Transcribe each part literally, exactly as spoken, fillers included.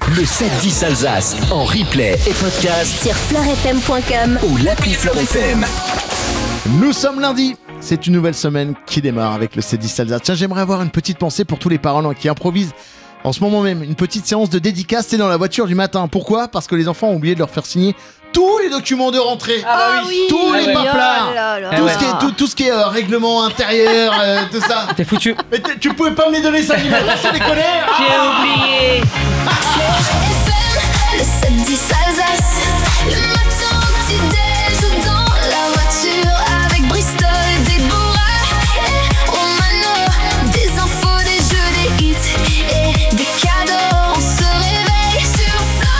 Le sept dix Alsace en replay et podcast sur fleur f m point com ou l'appli Fleur F M. Nous sommes lundi. C'est une nouvelle semaine qui démarre avec le sept dix Alsace. Tiens, j'aimerais avoir une petite pensée pour tous les parents qui improvisent en ce moment même une petite séance de dédicace, c'est dans la voiture du matin. Pourquoi ? Parce que les enfants ont oublié de leur faire signer tous les documents de rentrée. Ah bah oui. Tous Ah les ouais. paplards. Oh là là. Tout, ouais. ce qui est, tout, tout ce qui est euh, règlement intérieur, euh, tout ça. T'es foutu. Mais t- tu pouvais pas me les donner ça du matin, ça déconne. J'ai oublié. Le sept dix Alsace, le matin au petit-déj ou dans la voiture avec Bristol et Déborah et Romano. Des infos, des jeux, des hits et des cadeaux. On se réveille sur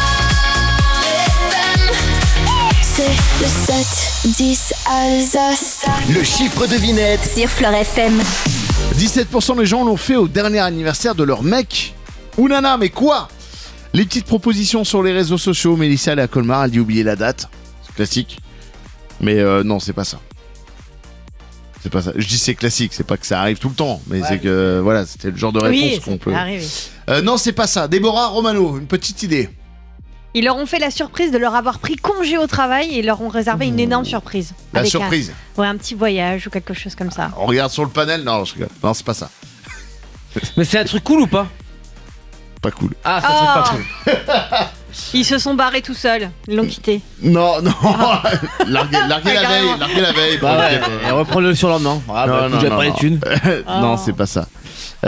Fleur F M. C'est le sept dix Alsace. Le chiffre devinette. sur fleur f m. dix-sept pour cent des gens l'ont fait au dernier anniversaire de leur mec ou nana, mais quoi ? Les petites propositions sur les réseaux sociaux. Mélissa, elle est à Colmar, elle dit oublier la date. C'est classique. Mais euh, non, c'est pas ça. C'est pas ça. Je dis c'est classique, c'est pas que ça arrive tout le temps, mais ouais. C'est que voilà, c'était le genre de réponse Oui, qu'on ça peut. peut arriver. Euh, non, c'est pas ça. Déborah Romano, une petite idée. Ils leur ont fait la surprise de leur avoir pris congé au travail et ils leur ont réservé une énorme surprise. La Avec surprise. Un, ouais, un petit voyage ou quelque chose comme ça. On regarde sur le panel. Non, je rigole. Non, c'est pas ça. Mais c'est un truc cool ou pas ? Pas cool. Ah, c'est un truc pas cool. Ils se sont barrés tout seuls, ils l'ont quitté. Non, non. larguer larguer la veille. Larguer la veille. Bah ouais, et reprendre le surlendemain. Ah, Non, bah, non, j'ai non, pas les non. thunes. Non, c'est pas ça.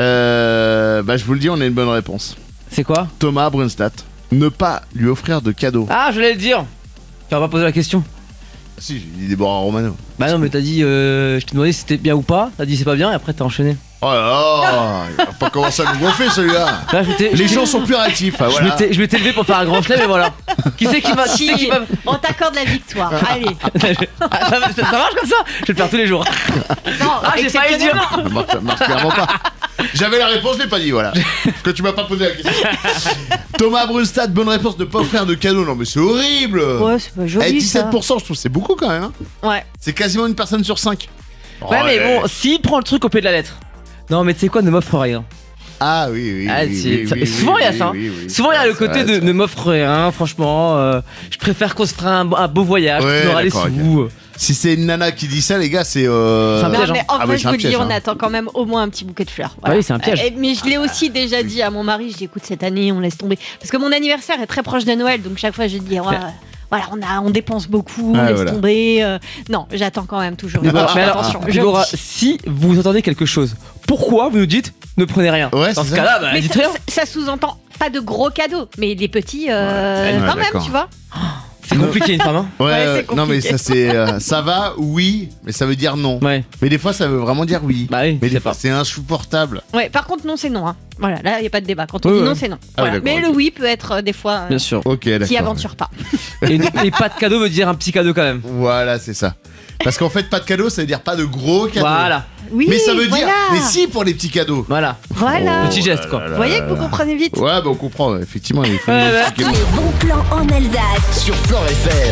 Euh, bah, je vous le dis, on a une bonne réponse. C'est quoi ? Thomas Brunstadt. Ne pas lui offrir de cadeaux. Ah, je voulais le dire. Tu vas pas poser la question. Si, j'ai dit Déborah Romano. Bah non, mais t'as dit, euh, je t'ai demandé si c'était bien ou pas. T'as dit c'est pas bien et après t'as enchaîné. Oh là là, il va pas commencer à nous gonfler celui-là. Là, je m'étais- Les je- gens sont plus réactifs. Ah, Je voilà. m'étais- je m'étais levé pour faire un grand chelem et voilà. Qui c'est qui va qui c'est qui va On t'accorde la victoire, allez. Ah, ça, ça- ça marche comme ça. Je vais le faire tous les jours. Non, Ah, j'ai failli le dire. Ça marche, ça marche clairement pas. J'avais la réponse, je l'ai pas dit, voilà. Parce que tu m'as pas posé la question. Thomas Brunstadt, bonne réponse, ne pas offrir de cadeaux. Non mais c'est horrible. Ouais, c'est pas Eh, joli dix-sept ça. pour cent, je trouve que c'est beaucoup quand même. Hein. Ouais. C'est quasiment une personne sur cinq. Ouais, mais bon, s'il prend le truc au pied de la lettre. Non, mais tu sais quoi, ne m'offre rien. Ah oui, oui, Ah, oui, c'est- oui, ça- oui, souvent oui, il y a oui, ça. hein. oui, oui. Souvent il y a Ouais, le c'est côté vrai, de c'est ne m'offre rien, franchement. euh, je préfère qu'on se fera un, un beau voyage, Ouais, tu auras les d'accord, sous. Si c'est une nana qui dit ça, les gars, c'est. Euh... C'est un Non, piège, mais hein. en Ah vrai, oui, je c'est un vous le dis, piège, on hein. attend quand même au moins un petit bouquet de fleurs. Ah oui, c'est un piège. Euh, mais je l'ai aussi déjà dit à mon mari, je dis écoute, cette année, on laisse tomber. Parce que mon anniversaire est très proche de Noël, donc chaque fois, je dis ouais, voilà, on, a, on dépense beaucoup, on Ouais, laisse voilà. tomber. euh, Non, j'attends quand même toujours. Déborah, mais alors, Attention, je Déborah, le dis. si vous entendez quelque chose, pourquoi vous nous dites ne prenez rien ? Ouais, Dans c'est ce ça. cas-là, bah, Mais dites ça, rien. ça- ça sous-entend pas de gros cadeaux, mais les petits, euh, Ouais, quand ouais, même, d'accord. tu vois. C'est compliqué une femme, hein ? Ouais, Ouais, euh, c'est non mais compliqué. ça c'est euh, ça va oui mais ça veut dire non. Ouais. Mais des fois ça veut vraiment dire oui. Bah oui, mais je des sais fois pas. c'est insupportable. Ouais, par contre, non, c'est non. Hein. Voilà, là, il n'y a pas de débat. Quand on Ouais, dit ouais. non, c'est non. Ah, Voilà. d'accord, Mais ok. le oui peut être euh, des fois euh, Bien sûr. Ok d'accord. qui aventure pas. Et, et pas de cadeau veut dire un petit cadeau quand même. Voilà c'est ça. Parce qu'en fait pas de cadeau ça veut dire pas de gros cadeaux. Voilà. Oui, Mais ça veut voilà. dire mais si pour les petits cadeaux. Voilà. Voilà. Petit geste, quoi. Vous voyez que vous comprenez vite. Ouais bah on comprend ouais, effectivement il faut Ouais, nous ouais. expliquer. Les bons plans en Alsace. Sur Fleur F M.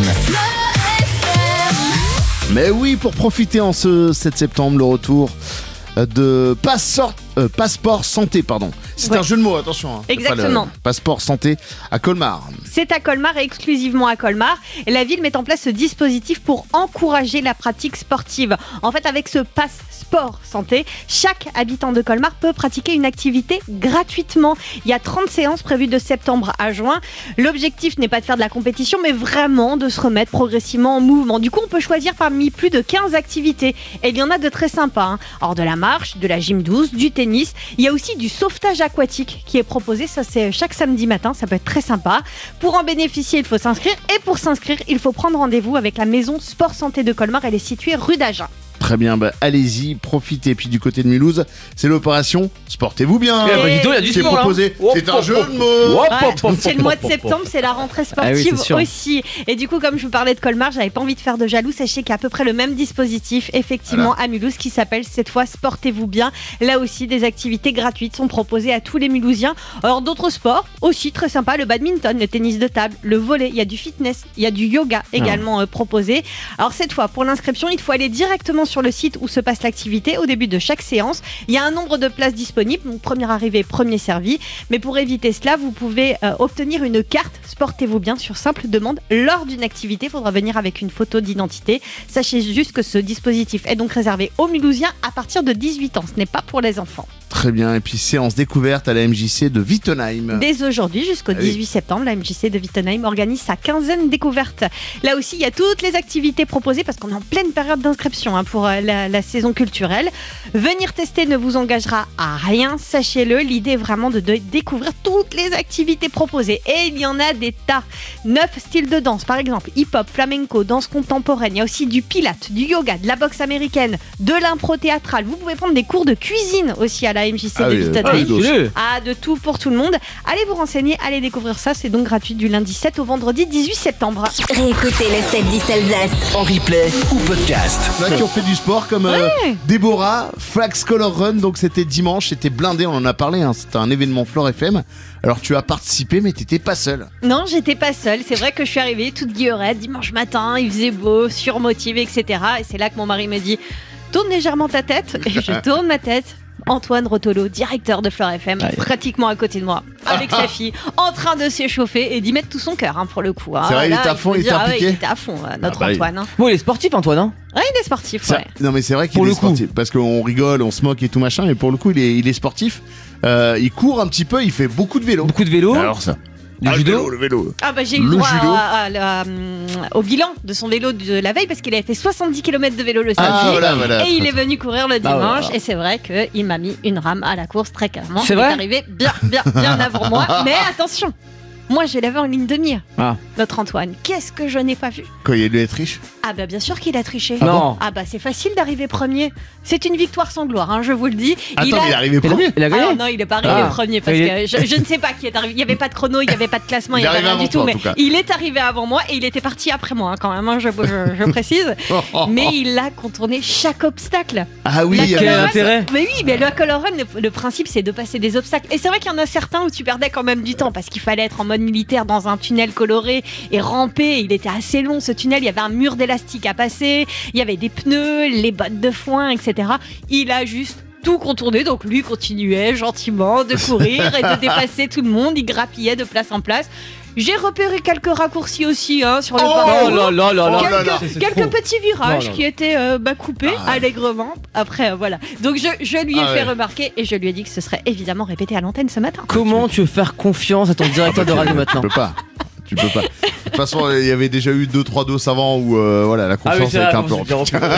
Mais oui, pour profiter en ce sept septembre, le retour de Passeport, euh, Passeport Santé, pardon. C'est Ouais. un jeu de mots, attention. Hein. C'est pas Exactement. le Passeport Santé à Colmar. C'est à Colmar et exclusivement à Colmar. Et la ville met en place ce dispositif pour encourager la pratique sportive. En fait, avec ce passe sport santé, chaque habitant de Colmar peut pratiquer une activité gratuitement. Il y a trente séances prévues de septembre à juin. L'objectif n'est pas de faire de la compétition, mais vraiment de se remettre progressivement en mouvement. Du coup, on peut choisir parmi plus de quinze activités. Et il y en a de très sympas. Hein. Alors, de la marche, de la gym douce, du tennis. Il y a aussi du sauvetage aquatique qui est proposé. Ça, c'est chaque samedi matin. Ça peut être très sympa. Pour en bénéficier, il faut s'inscrire. Et pour s'inscrire, il faut prendre rendez-vous avec la maison Sport Santé de Colmar. Elle est située rue d'Agen. Très bien, bah, allez-y, profitez. Puis du côté de Mulhouse, c'est l'opération Sportez-vous bien. Eh bah, dis donc, il y a du C'est sport, là. proposé. Hop, C'est un hop, jeu hop. de mots. Hop, Ouais, hop, hop, c'est hop, le mois hop, de hop, septembre, hop. c'est la rentrée Ah oui, sportive c'est sûr. aussi. Et du coup, comme je vous parlais de Colmar, j'avais pas envie de faire de jaloux. Sachez qu'il y a à peu près le même dispositif, effectivement, à Mulhouse, qui s'appelle cette fois Sportez-vous bien. Là aussi, des activités gratuites sont proposées à tous les Mulhousiens. Alors, d'autres sports aussi très sympas, le badminton, le tennis de table, le volley, il y a du fitness, il y a du yoga également euh, proposé. Alors, cette fois, pour l'inscription, il faut aller directement sur sur le site où se passe l'activité au début de chaque séance. Il y a un nombre de places disponibles, donc premier arrivé, premier servi. Mais pour éviter cela, vous pouvez euh, obtenir une carte Sportez-vous bien sur simple demande lors d'une activité. Il faudra venir avec une photo d'identité. Sachez juste que ce dispositif est donc réservé aux Mulhousiens à partir de dix-huit ans. Ce n'est pas pour les enfants. Très bien, et puis séance découverte à la M J C de Wittenheim. Dès aujourd'hui jusqu'au Ah oui. dix-huit septembre, la M J C de Wittenheim organise sa quinzaine découverte. Là aussi, il y a toutes les activités proposées parce qu'on est en pleine période d'inscription hein, pour euh, la, la saison culturelle. Venir tester ne vous engagera à rien, sachez-le. L'idée est vraiment de, de découvrir toutes les activités proposées. Et il y en a des tas. Neuf styles de danse, par exemple hip-hop, flamenco, danse contemporaine. Il y a aussi du pilates, du yoga, de la boxe américaine, de l'impro théâtrale. Vous pouvez prendre des cours de cuisine aussi à la M J C Ah de oui, Wittenheim. ah oui, dos. Le- Ah, de tout pour tout le monde. Allez vous renseigner, allez découvrir ça. C'est donc gratuit du lundi sept au vendredi dix-huit septembre. Réécoutez le sept dix Alsace. En replay ou podcast. Là qui ont fait du sport comme euh, Déborah, Flax Color Run, donc c'était dimanche, c'était blindé, on en a parlé, hein, c'était un événement Flore F M. Alors tu as participé mais t'étais pas seul. Non, j'étais pas seule. C'est vrai que je suis arrivée toute guillerette dimanche matin. Il faisait beau, surmotivée, et cetera. Et c'est là que mon mari me dit tourne légèrement ta tête. Et je tourne ma tête. Antoine Rotolo, directeur de Flore F M, Ouais. pratiquement à côté de moi, avec sa fille, en train de s'échauffer et d'y mettre tout son cœur, hein, pour le coup. hein. C'est vrai, il Là, était à fond, faut il était dire, ah ouais, impliqué. il était à fond, euh, notre Ah bah, il- Antoine. hein. Bon, il est sportif, Antoine. Hein Ouais, il est sportif, Ça- ouais. Non mais c'est vrai qu'il Pour est le coup. sportif, parce qu'on rigole, on se moque et tout machin, mais pour le coup il est, il est sportif. Euh, il court un petit peu, il fait beaucoup de vélo. Beaucoup de vélo, Alors ça. du Ah, le judo. vélo, le vélo. Ah bah j'ai eu Le le droit judo. à- à la, hum, au bilan de son vélo de la veille parce qu'il avait fait soixante-dix kilomètres de vélo le samedi. Ah voilà, voilà. Et il est venu courir le dimanche voilà. et c'est vrai qu'il m'a mis une rame à la course très clairement. C'est il vrai est arrivé bien, bien, bien avant moi. Mais attention, moi je l'avais en ligne de mire, Ah. notre Antoine. Qu'est-ce que je n'ai pas vu? Quand il doit être riche. Ah bah bien sûr qu'il a triché. Non. Ah bah c'est facile d'arriver premier. C'est une victoire sans gloire, hein, je vous le dis. Attends, mais il est arrivé Il a, premier. il a gagné. Alors non, il est pas arrivé Ah. premier parce Il que est- je, je ne sais pas qui est arrivé. Il n'y avait pas de chrono, il n'y avait pas de classement, Il il n'y est avait arrivé rien avant du toi, tout. en Mais tout cas. il est arrivé avant moi et il était parti après moi, hein, quand même, hein, je, je- je précise. Mais il a contourné chaque obstacle. Ah oui, La il y Quel avait- color run, intérêt. Mais oui, mais le color run, le, le principe c'est de passer des obstacles. Et c'est vrai qu'il y en a certains où tu perdais quand même du temps parce qu'il fallait être en mode militaire dans un tunnel coloré et ramper. Il était assez long ce tunnel, il y avait un mur d'élastique à passer, il y avait des pneus, les bottes de foin, et cetera. Il a juste tout contourné, donc lui continuait gentiment de courir et de dépasser tout le monde, il grappillait de place en place. J'ai repéré quelques raccourcis aussi hein, sur le Oh parcours. Oh là là là là. Oh là là. C'est- c'est Quelques trop. petits virages Non, non. qui étaient euh, bah, coupés Ah. allègrement. Après, euh, voilà. Donc je, je lui ai Ah fait ouais. remarquer et je lui ai dit que ce serait évidemment répété à l'antenne ce matin. Comment tu veux faire confiance à ton directeur de radio maintenant? Tu peux pas. Tu peux pas. De toute façon, il y avait déjà eu deux trois doses avant où euh, voilà, la confiance c'est a été vrai, un peu on s'est bien remplie.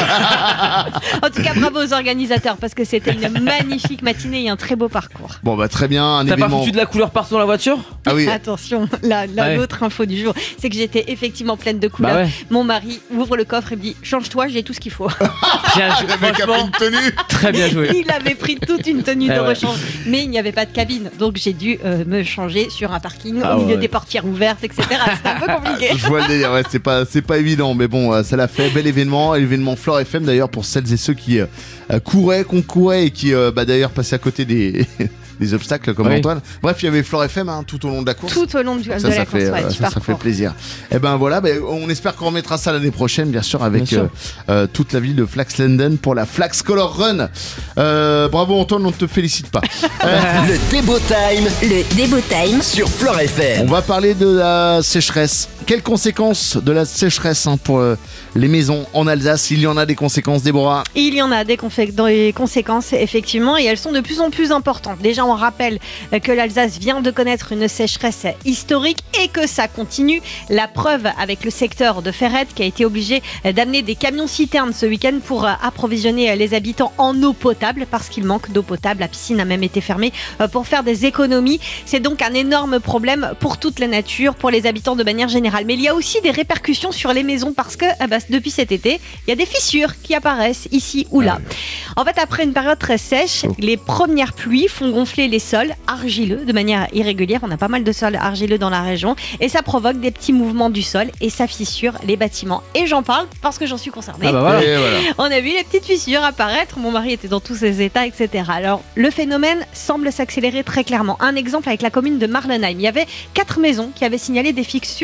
En tout cas, bravo aux organisateurs parce que c'était une magnifique matinée et un très beau parcours. Bon bah très bien, un T'as pas événement. foutu de la couleur partout dans la voiture? Ah oui. Attention, la, la- Ouais. l'autre info du jour, c'est que j'étais effectivement pleine de couleurs. Bah ouais. Mon mari ouvre le coffre et me dit change-toi, j'ai tout ce qu'il faut. Bien joué, Le mec a pris franchement, une tenue. très bien joué. Il avait pris toute une tenue Eh de ouais. rechange, mais il n'y avait pas de cabine, donc j'ai dû euh, me changer sur un parking Ah au milieu ouais. des portières ouvertes, et cetera. C'était un peu compliqué. Je vois le délire, ouais, c'est pas, c'est pas évident, mais bon, euh, ça l'a fait. Bel événement, événement Flore F M d'ailleurs pour celles et ceux qui euh, euh, couraient, concouraient et qui euh, bah, d'ailleurs passaient à côté des, des obstacles comme Oui. Antoine. Bref, il y avait Flore F M hein, tout au long de la course. Tout au long du, de Ça, la ça, course, fait, ouais, euh, du ça, ça fait parcours. plaisir. Et ben voilà, ben, on espère qu'on remettra ça l'année prochaine, bien sûr, avec Bien sûr. euh, euh, toute la ville de Flaxlanden pour la Flax Color Run. Euh, bravo Antoine, on ne te félicite pas. Euh, Le Débo Time Le Débo Time. sur Flore F on M. va parler de la sécheresse. Quelles conséquences de la sécheresse hein, pour euh, les maisons en Alsace? Il y en a des conséquences, Déborah. Il y en a des, confé- des conséquences, effectivement, et elles sont de plus en plus importantes. Déjà, on rappelle euh, que l'Alsace vient de connaître une sécheresse historique et que ça continue. La preuve avec le secteur de Ferrette qui a été obligé euh, d'amener des camions-citernes ce week-end pour euh, approvisionner euh, les habitants en eau potable parce qu'il manque d'eau potable. La piscine a même été fermée euh, pour faire des économies. C'est donc un énorme problème pour toute la nature, pour les habitants de manière générale. Mais il y a aussi des répercussions sur les maisons parce que ah bah, depuis cet été, il y a des fissures qui apparaissent ici ou là. En fait, après une période très sèche, Oh. les premières pluies font gonfler les sols argileux de manière irrégulière. On a pas mal de sols argileux dans la région et ça provoque des petits mouvements du sol et ça fissure les bâtiments. Et j'en parle parce que j'en suis concernée. Ah bah voilà. Et voilà. On a vu les petites fissures apparaître, mon mari était dans tous ses états, et cetera. Alors, le phénomène semble s'accélérer très clairement. Un exemple avec la commune de Marlenheim. Il y avait quatre maisons qui avaient signalé des fissures sur les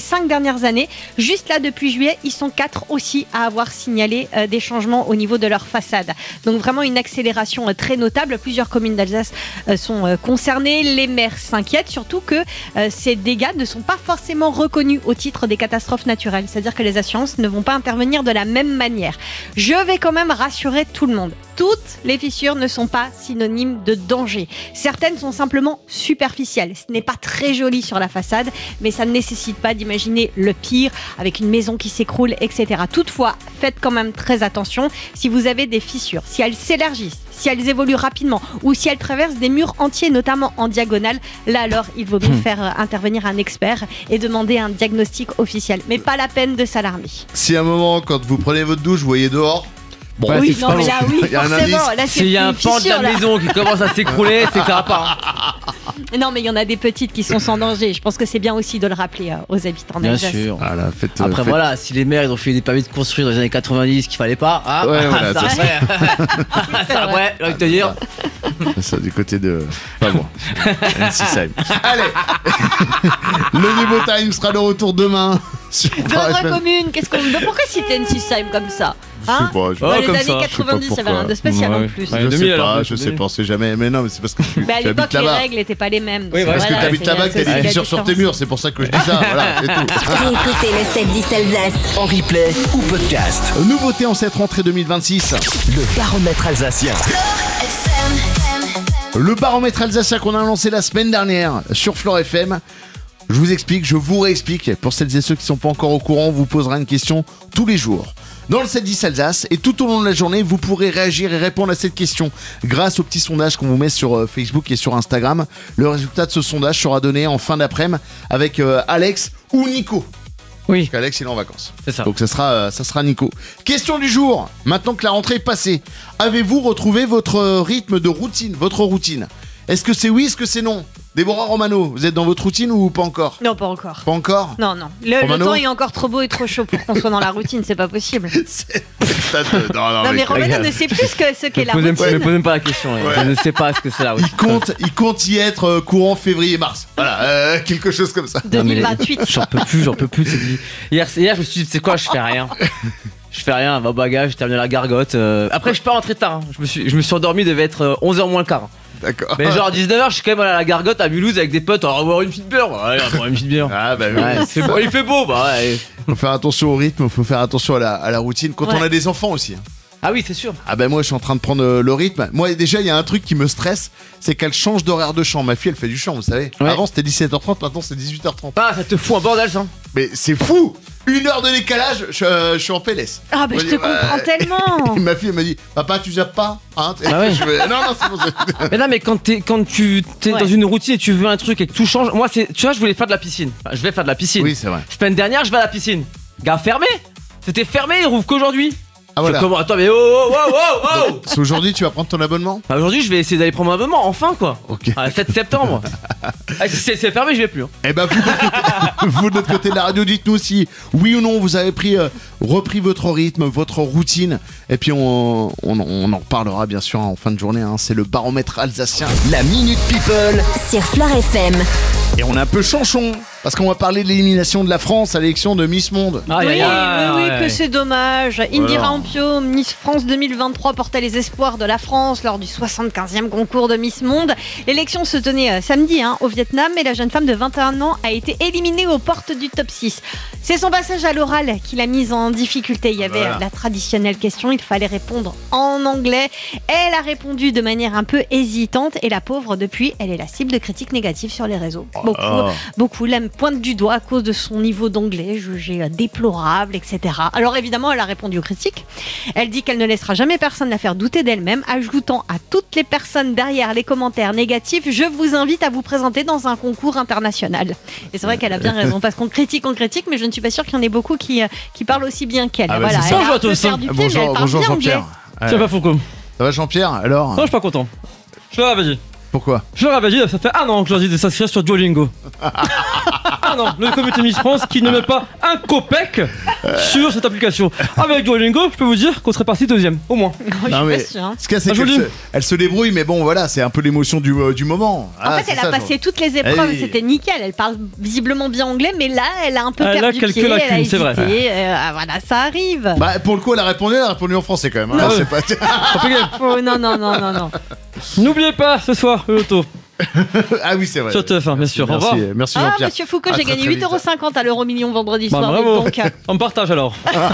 cinq dernières années. Juste là, depuis juillet, ils sont quatre aussi à avoir signalé euh, des changements au niveau de leur façade. Donc vraiment une accélération euh, très notable. Plusieurs communes d'Alsace euh, sont euh, concernées. Les maires s'inquiètent, surtout que euh, ces dégâts ne sont pas forcément reconnus au titre des catastrophes naturelles. C'est-à-dire que les assurances ne vont pas intervenir de la même manière. Je vais quand même rassurer tout le monde. Toutes les fissures ne sont pas synonymes de danger. Certaines sont simplement superficielles. Ce n'est pas très joli sur la façade, mais ça ne nécessite pas d'imaginer le pire avec une maison qui s'écroule, et cetera. Toutefois, faites quand même très attention. Si vous avez des fissures, si elles s'élargissent, si elles évoluent rapidement ou si elles traversent des murs entiers, notamment en diagonale, là alors il vaut mieux mmh. faire euh, intervenir un expert et demander un diagnostic officiel. Mais pas la peine de s'alarmer. Si à un moment, quand vous prenez votre douche, vous voyez dehors. Bon, ouais, oui, non, mais là, oui, il y a un forcément. indice. Là, c'est S'il y a un une pan de fissure, la là. maison qui commence à s'écrouler, c'est que ça va pas. Non, mais il y en a des petites qui sont sans danger. Je pense que c'est bien aussi de le rappeler euh, aux habitants Bien d'Alsace. sûr. Voilà, faites, Après faites... voilà, si les maires ils ont fait des permis de construire dans les années quatre-vingt-dix qu'il fallait pas, ah, Ouais, voilà, ça, ça, après, ça après, j'ai envie de te dire. Ça du côté de. Pas moi. M six Time. Allez. Le Niveau Time sera de retour demain. Sur Phare F M. Beurre commune, qu'est-ce qu'on. Mais pourquoi citer N six Time comme ça? Hein? Je sais pas. Je, Oh, Dans les comme années ça, je sais quatre-vingt-dix, il y avait rien de spécial Ouais. en plus. Ouais. je demi, sais alors, pas, deux, je deux. sais pas, on sait jamais. Mais non, mais c'est parce que tu, Mais à tu l'époque, habites les là-bas. règles n'étaient pas les mêmes. Oui, Parce Voilà, que t'habites c'est- là-bas, que c'est t'as des la fissures sur tes différence. murs, c'est pour ça que je dis ça. Voilà, c'est tout. Réécoutez le sept dix Alsace. En replay ou podcast. Nouveauté en cette rentrée deux mille vingt-six. Le baromètre alsacien. Le baromètre alsacien qu'on a lancé la semaine dernière sur Flore F M. Je vous explique, je vous réexplique. Pour celles et ceux qui ne sont pas encore au courant, on vous posera une question tous les jours dans le sept dix Alsace. Et tout au long de la journée, vous pourrez réagir et répondre à cette question grâce au petit sondage qu'on vous met sur euh, Facebook et sur Instagram. Le résultat de ce sondage sera donné en fin d'après-midi avec euh, Alex ou Nico. Oui, Parce qu'Alex, il est en vacances. c'est ça. Donc ça sera, euh, ça sera Nico. Question du jour. Maintenant que la rentrée est passée, avez-vous retrouvé votre euh, rythme de routine, votre routine? Est-ce que c'est oui, est-ce que c'est non? Déborah Romano, vous êtes dans votre routine ou pas encore? Non, pas encore. Pas encore? Non, non. Le, le Romano temps est encore trop beau et trop chaud pour qu'on soit dans la routine, c'est pas possible. C'est- ça te- non, non, Non, mais mais- Romano ne sait plus ce que- ce qu'est Ne la posez routine. me posez même pas la question. hein. Ouais. Je ne sais pas ce que c'est là. il compte, il compte y être euh, courant février-mars. Voilà, euh, quelque chose comme ça. Non, mais deux mille vingt-huit. J'en peux plus, j'en peux plus. de cette vie. Hier, c'est- hier, je me suis dit, c'est quoi, je fais rien. Je fais rien, va au bagage, j'ai terminé la gargote. euh. Après, je suis pas rentré tard. hein. Je me suis, je me suis endormi, il devait être euh, onze heures moins le quart. D'accord. Mais genre à dix-neuf heures, je suis quand même allé à la gargote à Mulhouse avec des potes. On va boire une petite bière. Ouais, on va boire une petite bière. Ah bah oui. Ouais, c'est beau, il fait beau, bah ouais. Faut faire attention au rythme, faut faire attention à la, à la routine quand Ouais. on a des enfants aussi. hein. Ah oui, c'est sûr. Ah bah moi je suis en train de prendre euh, le rythme. Moi déjà il y a un truc qui me stresse, c'est qu'elle change d'horaire de chant. Ma fille elle fait du chant, vous savez. Ouais. Avant c'était dix-sept heures trente, maintenant c'est dix-huit heures trente. Ah, ça te fout un bordel, ça. Mais c'est fou. Une heure de décalage, je, euh, je suis en P L S. Ah, bah je te Ouais. comprends tellement. Et ma fille elle m'a dit, papa tu zappes pas hein Ah ouais. Je fais, non non c'est bon. c'est- Mais non, mais quand, t'es, quand tu t'es Ouais. dans une routine et tu veux un truc et que tout change. Moi, c'est, tu vois, je voulais faire de la piscine. Enfin, je vais faire de la piscine. Oui c'est vrai. Semaine dernière, je vais à la piscine. Gars, fermé. C'était fermé, il rouvre qu'aujourd'hui. Ah voilà. Je comment Attends, mais oh, oh, oh, oh, oh. C'est aujourd'hui tu vas prendre ton abonnement? Bah, aujourd'hui, je vais essayer d'aller prendre mon abonnement, enfin quoi. Ok. Ah, sept septembre. Ah, si c'est, c'est fermé, je vais plus. hein. Eh ben vous de, l'autre côté, vous de l'autre côté de la radio, dites-nous si oui ou non vous avez pris, euh, repris votre rythme, votre routine. Et puis on, on, on en reparlera bien sûr en fin de journée. hein. C'est le baromètre alsacien. La Minute People. Sur Flore F M. Et on est un peu chanchon parce qu'on va parler de l'élimination de la France à l'élection de Miss Monde. Aïe, oui, aïe, aïe, oui, oui, ouais. que c'est dommage. Indira Voilà. Ampio, Miss France deux mille vingt-trois, portait les espoirs de la France lors du soixante-quinzième concours de Miss Monde. L'élection se tenait euh, samedi hein, au Vietnam et la jeune femme de vingt et un ans a été éliminée aux portes du top six. C'est son passage à l'oral qui l'a mise en difficulté. Il y avait Voilà. euh, la traditionnelle question, il fallait répondre en anglais. Elle a répondu de manière un peu hésitante et la pauvre, depuis, elle est la cible de critiques négatives sur les réseaux. Beaucoup, Oh. beaucoup la pointent du doigt à cause de son niveau d'anglais jugé euh, déplorable, et cetera. Alors évidemment, elle a répondu aux critiques. Elle dit qu'elle ne laissera jamais personne la faire douter d'elle-même, ajoutant à toutes les personnes derrière les commentaires négatifs, je vous invite à vous présenter dans un concours international. Et c'est vrai qu'elle a bien raison, parce qu'on critique, on critique, mais je ne suis pas sûre qu'il y en ait beaucoup qui, euh, qui parlent aussi bien qu'elle. Ah bah, voilà, c'est elle ça. a Bonjour un à peu tous. perdu pied, mais Bonjour, elle parle bonjour bien anglais. Jean-Pierre. Ça Ouais. va, Foucault. Ça va Jean-Pierre alors? Non, je suis pas content. Je leur avais dit. Pourquoi? Je leur avais dit, ça fait un an que je leur dis de s'inscrire sur Duolingo. concernant le comité Miss France qui ne met pas un copec sur cette application. Avec Duolingo, je peux vous dire qu'on serait parti deuxième, au moins. Je Non suis mais pas sûre, hein. ce qu'il y a, c'est Ah, qu'elle joli. se, elle se débrouille, mais bon voilà, c'est un peu l'émotion du, euh, du moment. En Ah, fait, c'est elle ça, a passé genre. toutes les épreuves, Eh oui. c'était nickel. Elle parle visiblement bien anglais, mais là, elle a un peu Elle a perdu quelques pied. lacunes, elle a c'est vrai. hésité. Euh, ah, voilà, ça arrive. Bah pour le coup, elle a répondu, elle a répondu en français quand même. hein. Non. C'est pas... Compliqué. Oh, non, non, non, non, non. N'oubliez pas ce soir le loto ah oui, c'est vrai. sur T F un, bien sûr. Au Merci, revoir. merci Ah, Jean-Pierre. monsieur Foucault, À j'ai très, gagné très huit vite. euros cinquante à l'euro million vendredi Bah, soir. bravo. Donc, euh, On partage alors.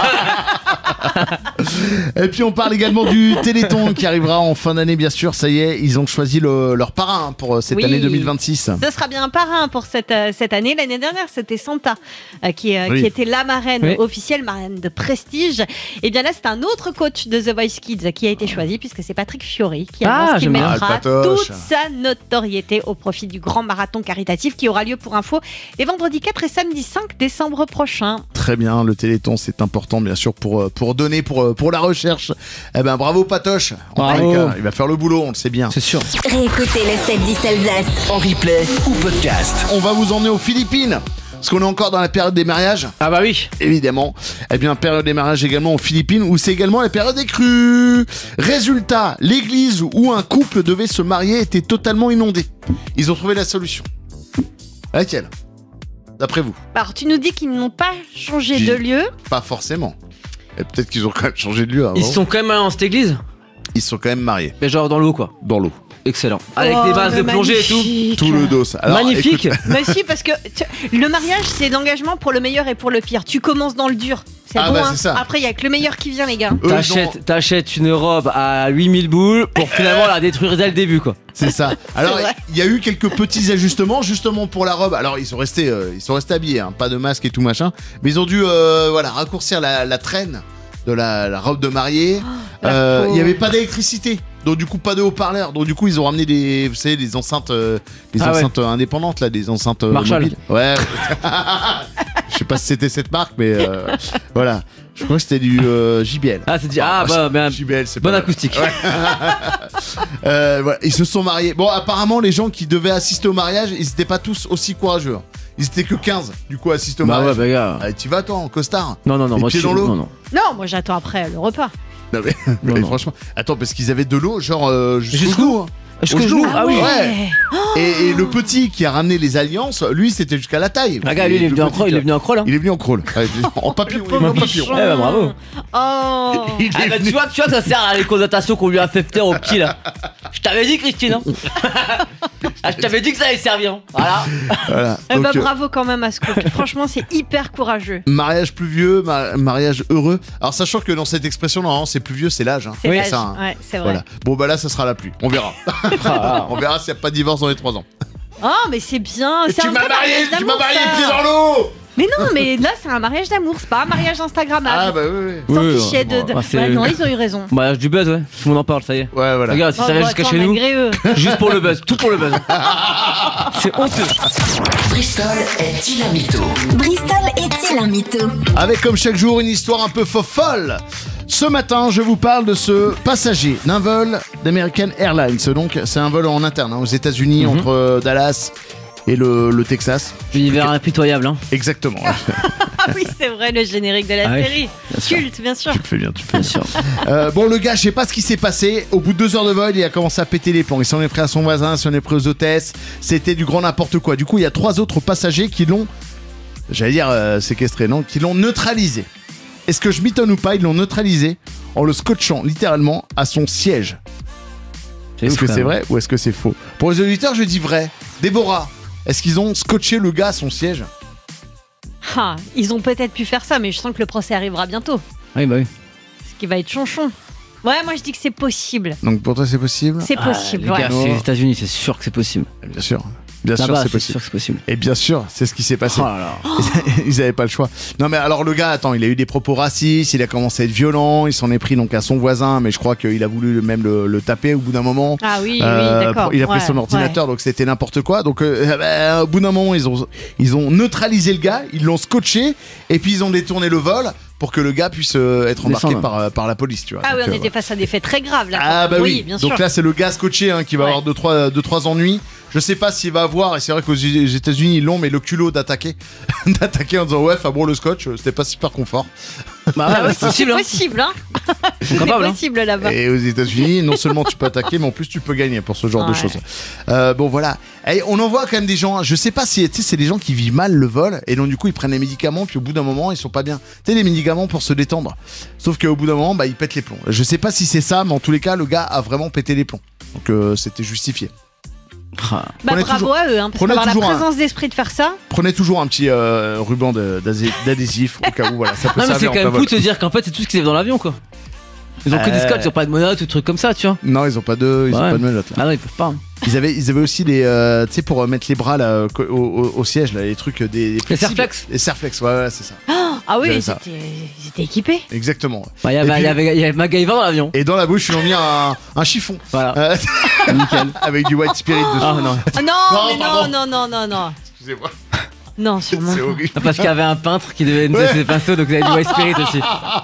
Et puis on parle également du Téléthon qui arrivera en fin d'année, bien sûr. Ça y est, ils ont choisi le- leur parrain pour euh, cette Oui. année deux mille vingt-six. ce sera bien un parrain pour cette, euh, cette année. L'année dernière, c'était Santa euh, qui, euh, Oui. qui était la marraine Oui. officielle, marraine de prestige. Et bien là, c'est un autre coach de The Voice Kids qui a été choisi, puisque c'est Patrick Fiori qui Ah, annonce qu'il j'aime bien. Ah, mettra le patoche. toute sa notoriété au profit du grand marathon caritatif qui aura lieu pour info les vendredis quatre et samedi cinq décembre prochains. Très bien, le Téléthon c'est important bien sûr pour, euh, pour donner, pour, euh, pour la recherche. Eh ben bravo Patoche. En Bravo. tout cas, il va faire le boulot, on le sait bien. C'est sûr. Réécoutez le sept dix Alsace. En replay ou podcast. On va vous emmener aux Philippines. Parce qu'on est encore dans la période des mariages, Ah bah oui. évidemment. Eh bien, période des mariages également aux Philippines, où c'est également la période des crues. Résultat, l'église où un couple devait se marier était totalement inondée. Ils ont trouvé la solution. Laquelle ? D'après vous ? Alors, tu nous dis qu'ils n'ont pas changé J'ai- de lieu. Pas forcément. Et peut-être qu'ils ont quand même changé de lieu avant. Ils sont quand même allés dans cette église. Ils sont quand même mariés, Mais genre dans l'eau quoi. dans l'eau. Excellent. Avec Oh, des bases de mais plongée et tout. magnifique. Tout le dos. Alors, Magnifique. écoute, Mais si, parce que tu- le mariage, c'est d'engagement pour le meilleur et pour le pire. Tu commences dans le dur. C'est Ah bon, bah, hein. c'est ça. Après, il y a que le meilleur qui vient, les gars. eux, ils ont- T'achètes, t'achètes une robe à huit mille boules pour finalement la détruire dès le début quoi. C'est ça. Alors, vrai. il y a eu quelques petits ajustements justement pour la robe. Alors, ils sont restés, euh, ils sont restés habillés, hein, pas de masque et tout machin. Mais ils ont dû, euh, voilà, raccourcir la, la traîne de la, la robe de mariée. la Euh, Il pauvre. n'y avait pas d'électricité, donc du coup pas de haut-parleurs. Donc du coup, ils ont ramené des, vous savez, des enceintes, euh, des Ah ouais. enceintes euh, indépendantes là, des enceintes euh, Marshall. mobiles. Ouais. Je sais pas si c'était cette marque, mais euh, voilà. Je crois que c'était du euh, J B L. Ah c'est dit ah bah ben, J B L, c'est pas bonne mal. acoustique. Euh, voilà, ils se sont mariés. Bon, apparemment, les gens qui devaient assister au mariage, ils n'étaient pas tous aussi courageux. hein. Ils étaient que quinze, du coup, à assister au Bah ouais mariage. bah gars. Ah, tu vas, toi, en costard Non non non Les moi pieds je suis- dans l'eau. Non non. Non, moi, j'attends après le repas. Non, mais, Non, mais non. franchement. Attends, parce qu'ils avaient de l'eau, genre euh, jusqu'au Jusqu'où genou, hein. Jusqu'au Au genou. genou. Ah oui. Ouais. Et, et le petit qui a ramené les alliances, lui, c'était jusqu'à la taille. Ah gars lui il est Le venu en petit crawl, il qui a- est venu en crawl hein. Il est venu en crawl. Ouais, en papillon. Il est venu en papillon. Eh bah bravo. Oh. Il est Ah bah venu- tu vois, tu vois que ça sert à les connotations qu'on lui a fait faire au petit là. Je t'avais dit Christine hein. Ah je t'avais dit que ça allait servir. hein. Voilà. Voilà. Eh bah, Donc, euh, bravo quand même à ce couple. Franchement, c'est hyper courageux. mariage pluvieux, ma- mariage heureux. Alors, sachant que dans cette expression, non, c'est plus vieux, c'est l'âge. hein. C'est Oui, l'âge. ça, hein. Ouais, c'est vrai. Voilà. Bon, bah là, ça sera la pluie. On verra. On verra s'il n'y a pas de divorce dans les trois ans. Oh, mais c'est bien. Et C'est tu un m'as vrai marié, mariage tu m'as d'amour, marié ça. les pieds dans l'eau. Mais non, mais là, c'est un mariage d'amour. C'est pas un mariage Instagrammable. Ah, bah oui, oui. Sans Oui, fichier de. de- bah, c'est- Ouais, non, ils ont eu raison. Mariage du buzz ouais. Tout le monde en parle ça y est. Ouais, voilà. Regarde si Oh, ça reste bon, jusqu'à attends, chez nous. malgré eux. Juste pour le buzz, tout pour le buzz. C'est honteux. Bristol est-il un mytho? Bristol est-il un mytho? Avec comme chaque jour une histoire un peu folle. Ce matin, je vous parle de ce passager d'un vol d'American Airlines. Donc, c'est un vol en interne hein, aux États-Unis Mhm. entre euh, Dallas et le, le Texas. L'univers impitoyable hein. Exactement. Ah oui, c'est vrai, le générique de la Ah oui, série. sûr. Culte, bien sûr. Tu le fais bien, tu le fais Bien sûr. Euh, bon, le gars, je sais pas ce qui s'est passé. Au bout de deux heures de vol, il a commencé à péter les plombs. Il s'en est pris à son voisin, il s'en est pris aux hôtesses. C'était du grand n'importe quoi. Du coup, il y a trois autres passagers qui l'ont, j'allais dire euh, séquestré, non, qui l'ont neutralisé. Est-ce que je m'étonne ou pas? Ils l'ont neutralisé en le scotchant littéralement à son siège. Est-ce ouf, que quand c'est même. vrai ou est-ce que c'est faux? Pour les auditeurs, je dis vrai. Déborah, est-ce qu'ils ont scotché le gars à son siège? Ah, ils ont peut-être pu faire ça, mais je sens que le procès arrivera bientôt. Oui bah oui. Ce qui va être chonchon. Ouais, moi je dis que c'est possible. Donc pour toi, c'est possible? C'est possible, Ah, ouais. les gars, c'est les États-Unis, c'est sûr que c'est possible. Bien sûr. Bien sûr, Là-bas, c'est c'est possible. sûr que c'est possible. Et bien sûr, c'est ce qui s'est passé. Oh là là. Ils avaient pas le choix. Non mais alors le gars, attends, il a eu des propos racistes, il a commencé à être violent, il s'en est pris donc à son voisin, mais je crois qu'il a voulu même le, le taper au bout d'un moment. Ah oui, Euh, oui, d'accord. Il a pris Ouais, son ordinateur, donc c'était n'importe quoi. Donc euh, bah, au bout d'un moment, ils ont, ils ont neutralisé le gars, ils l'ont scotché, et puis ils ont détourné le vol pour que le gars puisse euh, être embarqué Descendre. par, euh, par la police, tu vois. Ah oui, Donc, on euh, était face à des faits très graves là. ah bah oui, bien donc sûr. là c'est le gars scotché hein, qui va Ouais. avoir deux trois, deux, trois ennuis. Je sais pas s'il va avoir, et c'est vrai qu'aux États-Unis ils l'ont, mais le culot d'attaquer, d'attaquer en disant ouais, Fabro le scotch, c'était pas super confort. Bah ouais, ouais, c'est possible. Hein. Possible, hein. C'est Capable, hein. possible là-bas. Et aux États-Unis, non seulement tu peux attaquer, mais en plus tu peux gagner pour ce genre de Ouais. choses. Euh, bon voilà, et on en voit quand même des gens. Je sais pas si tu sais, c'est des gens qui vivent mal le vol, et donc du coup ils prennent les médicaments, puis au bout d'un moment ils sont pas bien. Tu sais, les médicaments pour se détendre. Sauf qu'au bout d'un moment, bah ils pètent les plombs. Je sais pas si c'est ça, mais en tous les cas, le gars a vraiment pété les plombs. Donc euh, c'était justifié. Ah. Bah Prenez bravo toujours- à eux, hein, parce prenez qu'avoir la toujours un- présence d'esprit de faire ça. Prenez toujours un petit euh, ruban de- d'adhé- d'adhésif au cas où, voilà, ça peut Non, mais c'est servir quand en plein même fou vol. de se dire qu'en fait, c'est tout ce qu'ils avaient dans l'avion, quoi. Ils ont que des Euh. scotch, ils ont pas de monotes ou des trucs comme ça, tu vois. Non, ils ont pas de, ils ont Ouais. pas de menottes là. Ah non, ils peuvent pas. hein. Ils avaient, ils avaient aussi les, euh, tu sais, pour euh, mettre les bras là au, au- au siège là, les trucs euh, des, des flexibles. Serflex. Les Serflex, ouais, ouais, c'est ça. Ah oui, J'avais ils ça. étaient, ils étaient équipés. Exactement. Bah, il y Et avait, puis- il y avait, il y avait MacGyver dans l'avion. Et dans la bouche, ils ont mis un, un chiffon. Voilà. Euh, Nickel. avec du white spirit dessus. Ah non. Ah non, Non, mais pardon. non, non, non, non, non. Excusez-moi, Non, sûrement. c'est horrible. Parce qu'il y avait un peintre qui devait nettoyer Ouais. ses pinceaux, donc il y avait du White Spirit aussi.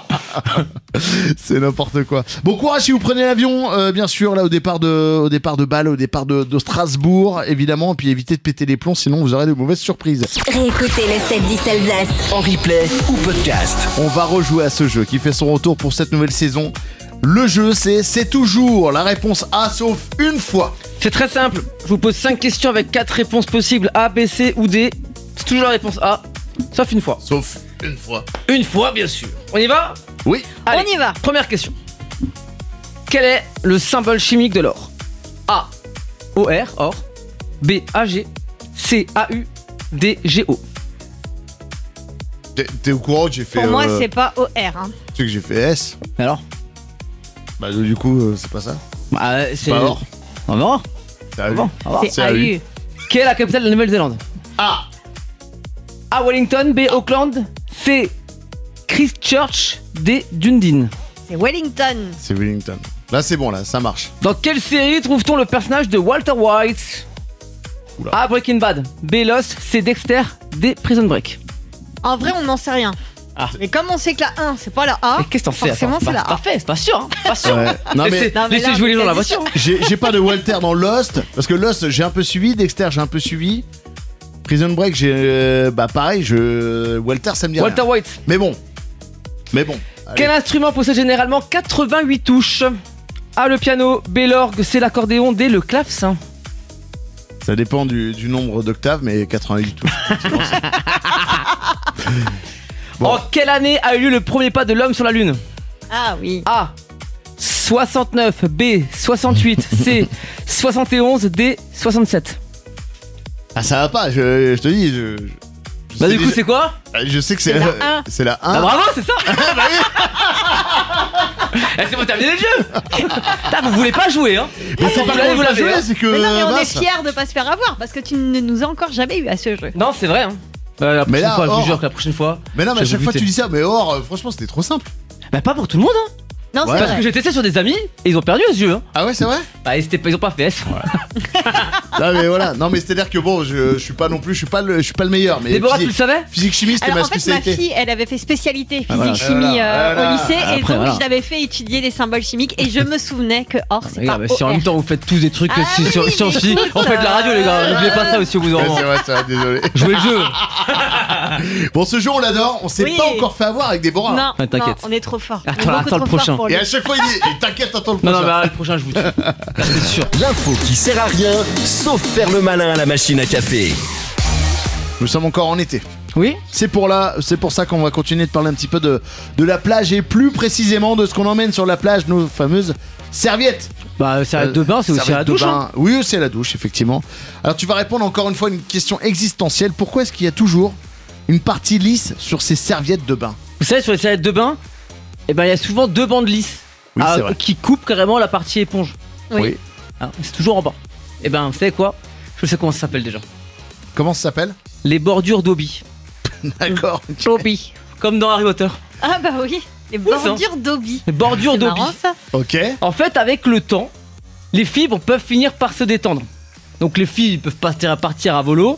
C'est n'importe quoi. Bon courage si vous prenez l'avion, euh, bien sûr, là au départ de, au départ de Bâle, au départ de, de Strasbourg, évidemment, et puis évitez de péter les plombs, sinon vous aurez de mauvaises surprises. Réécoutez le sept dix Alsace. En replay ou podcast. On va rejouer à ce jeu qui fait son retour pour cette nouvelle saison. Le jeu, c'est c'est toujours la réponse A, sauf une fois. C'est très simple. Je vous pose cinq questions avec quatre réponses possibles A, B, C ou D. C'est toujours la réponse A, sauf une fois. Sauf une fois. Une fois, bien sûr. On y va? Oui. Allez, On y va. Première question. Quel est le symbole chimique de l'or? A. O R, or. B. A G. C. A U. D. G O. T'es t'es au courant que j'ai fait. Pour moi, euh, c'est pas O R. Hein. Tu sais que j'ai fait S. Alors? Bah du coup, euh, c'est pas ça. Bah, c'est. Pas or. On va voir. C'est A U. Bon, on va voir. C'est c'est A A U. U. Quelle est la capitale de la Nouvelle-Zélande? A. A. Wellington. B. Auckland. C. Christchurch. D. Dundee. C'est Wellington. C'est Wellington. Là c'est bon, là, ça marche. Dans quelle série trouve-t-on le personnage de Walter White? Oula. A. Breaking Bad. B. Lost. C. Dexter. D. Prison Break. En vrai, on n'en sait rien. Ah. Mais comme on sait que la un, c'est pas la A. Mais qu'est-ce que t'en fais? Forcément, Attends, c'est pas, la pas A. fait, c'est pas sûr, hein. Pas sûr. Ouais. Non mais Laissez, Non, mais laissez là, jouer les gens dans la quasi voiture. j'ai j'ai pas de Walter dans Lost parce que Lost j'ai un peu suivi, Dexter j'ai un peu suivi, Prison Break j'ai euh, bah pareil, je Walter ça me dit Walter rien. White. Mais bon. Mais bon. Allez. Quel instrument possède généralement quatre-vingt-huit touches? A. Le piano. B. L'orgue. C. L'accordéon. D. Le clavecin. Ça dépend du, du nombre d'octaves, mais quatre-vingt-huit touches. effectivement, c'est- Bon. En quelle année a eu lieu le premier pas de l'homme sur la Lune? Ah oui. A. soixante-neuf. B. soixante-huit. C. soixante et onze. D. soixante-sept. Ah ça va pas, je, je te dis. Je, je Bah sais du coup déjà- c'est quoi? Je sais que c'est C'est la euh, un. c'est la un. Ah bravo, c'est ça. Eh, c'est pour terminer le jeu. Putain, vous voulez pas jouer, hein? Mais c'est Vous pas l'avez, qu'on vous va l'avez, jouer, hein. c'est que Mais non, mais on est mince. fiers de pas se faire avoir parce que tu ne nous as encore jamais eu à ce jeu. Non, c'est vrai, hein. Euh, la prochaine Mais là, fois, je vous or- jure que la prochaine fois. Mais non, mais à je vais chaque vous fois buter. tu dis ça, mais or, euh, franchement c'était trop simple. Bah pas pour tout le monde, hein. Non, Ouais. c'est Parce vrai. que j'ai testé sur des amis et ils ont perdu à ce jeu, hein. Ah ouais, c'est vrai. Bah ils, étaient pas- ils ont pas fait S. Non mais voilà, non mais c'est à dire que bon, je, je suis pas non plus, je suis pas le, je suis pas le meilleur, mais Déborah, tu physique, le savais? physique chimie c'était Alors ma en fait, ma spécialité. fille, elle avait fait spécialité physique voilà. chimie euh, Voilà, au lycée et Après, donc voilà. je l'avais fait étudier les symboles chimiques et je me souvenais que or c'est pas Regarde, bah, si en O R. même temps vous faites tous des trucs Ah sur- oui, sur mais science physique, écoute, on fait de la radio les gars, euh, n'oubliez pas ça aussi au bout d'un Ouais, moment. c'est vrai, c'est vrai, désolé. Jouez le jeu. Bon, ce jeu on l'adore, on s'est Oui. pas encore fait avoir avec Déborah. Non, Ouais, t'inquiète. non, on est trop fort. On est Attends, beaucoup attends trop le fort prochain. pour Et lui. à chaque fois il dit, eh, t'inquiète, attends le Non, prochain. non, bah le prochain je vous tue. C'est sûr. L'info qui sert à rien, sauf faire le malin à la machine à café. Nous sommes encore en été. Oui. C'est pour là, c'est pour ça qu'on va continuer de parler un petit peu de, de la plage et plus précisément de ce qu'on emmène sur la plage, nos fameuses serviettes. Bah serviette de bain, c'est aussi à la Serviettes de douche. hein. bain. Oui, aussi à la douche, effectivement. Alors tu vas répondre encore une fois à une question existentielle. Pourquoi est-ce qu'il y a toujours une partie lisse sur ces serviettes de bain? Vous savez, sur les serviettes de bain, eh ben il y a souvent deux bandes lisses Oui, ah, c'est vrai. qui coupent carrément la partie éponge. Oui. Oui. Hein, c'est toujours en bas. Et ben, vous savez quoi? Je sais comment ça s'appelle déjà. Comment ça s'appelle? Les bordures d'Obi. D'accord. Obi. Comme dans Harry Potter. Ah bah oui, les ça. bordures d'Obi. Les bordures C'est d'Obi. marrant ça. Ok. En fait, avec le temps, les fibres peuvent finir par se détendre. Donc les fibres peuvent partir à partir à volo.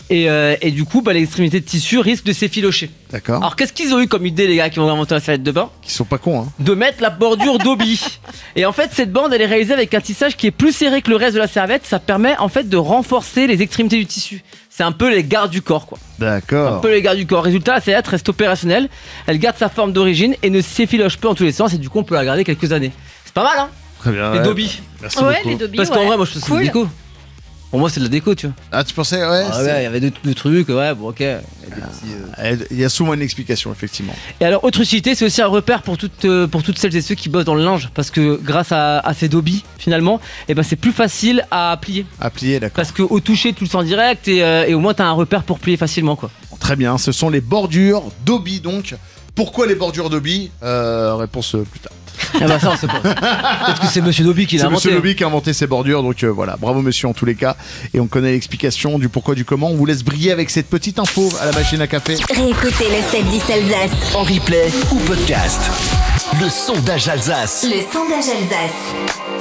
Et, euh, et du coup, bah, les extrémités de tissu risquent de s'effilocher. D'accord. Alors qu'est-ce qu'ils ont eu comme idée, les gars, qui ont inventé la serviette de bain? Qui sont pas cons, hein. De mettre la bordure d'Obi. Et en fait, cette bande, elle est réalisée avec un tissage qui est plus serré que le reste de la serviette. Ça permet en fait de renforcer les extrémités du tissu. C'est un peu les gardes du corps, quoi. Un D'accord. peu les gardes du corps. Résultat, la serviette reste opérationnelle. Elle garde sa forme d'origine et ne s'effiloche pas en tous les sens. Et du coup, on peut la garder quelques années. C'est pas mal, hein? Très bien. Les ouais. Dobby. Merci Ouais, beaucoup. les Dobby. Parce qu'en ouais. vrai, moi, je trouve que c'est de Cool. la déco. Pour moi, c'est de la déco, tu vois. Ah, tu pensais, ouais. Ah c'est- ouais, il y avait deux, deux trucs, ouais, bon, ok. Il y a des petits, euh, Il y a souvent une explication, effectivement. Et alors, autre utilité, c'est aussi un repère pour toutes, euh, pour toutes celles et ceux qui bossent dans le linge. Parce que grâce à, à ces Dobby, finalement, eh ben, c'est plus facile à plier. À plier, d'accord. Parce qu'au toucher, tu le sens direct et, euh, et au moins, t'as un repère pour plier facilement, quoi. Très bien, ce sont les bordures Dobby, donc. Pourquoi les bordures Dobby euh, Réponse euh, plus tard. Ah bah ça, on sait pas. Peut-être que c'est Monsieur Dobby qui l'a C'est inventé. Monsieur Dobby qui a inventé ces bordures, donc euh, voilà, bravo monsieur en tous les cas. Et on connaît l'explication du pourquoi du comment. On vous laisse briller avec cette petite info à la machine à café. Réécoutez le sept dix Alsace. En replay ou podcast. Le sondage Alsace. Le sondage Alsace.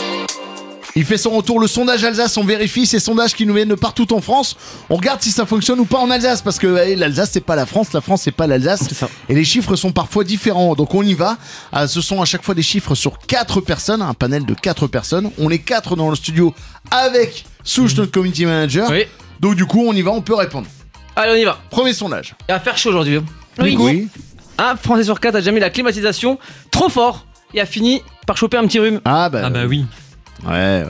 Il fait son retour, le sondage Alsace, on vérifie ces sondages qui nous viennent de partout en France. On regarde si ça fonctionne ou pas en Alsace, parce que eh, l'Alsace c'est pas la France, la France c'est pas l'Alsace. C'est ça. Et les chiffres sont parfois différents, donc on y va. Ah, ce sont à chaque fois des chiffres sur quatre personnes, un panel de quatre personnes. On est quatre dans le studio avec Souche, notre community manager. Oui. Donc du coup on y va, on peut répondre. Allez, on y va. Premier sondage. Il va faire chaud aujourd'hui. hein. Oui. Du coup, Oui. un Français sur quatre a déjà mis la climatisation trop fort et a fini par choper un petit rhume. Ah bah, Ah bah oui. ouais, ouais.